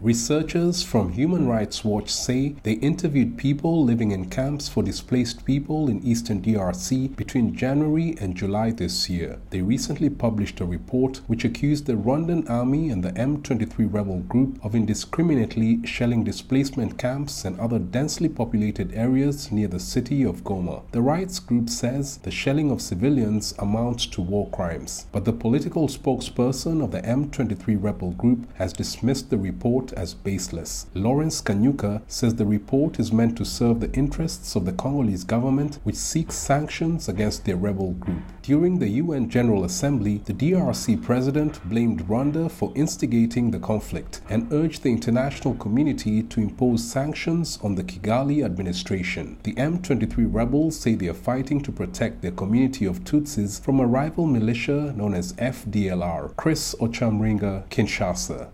Researchers from Human Rights Watch say they interviewed people living in camps for displaced people in eastern DRC between January and July this year. They recently published a report which accused the Rwandan army and the M23 rebel group of indiscriminately shelling displacement camps and other densely populated areas near the city of Goma. The rights group says the shelling of civilians amounts to war crimes, but the political spokesperson of the M23 rebel group has dismissed the report as baseless. Lawrence Kanyuka says the report is meant to serve the interests of the Congolese government, which seeks sanctions against their rebel group. During the UN General Assembly, the DRC president blamed Rwanda for instigating the conflict and urged the international community to impose sanctions on the Kigali administration. The M23 rebels say they are fighting to protect their community of Tutsis from a rival militia known as FDLR. Chris Ochamringa, Kinshasa.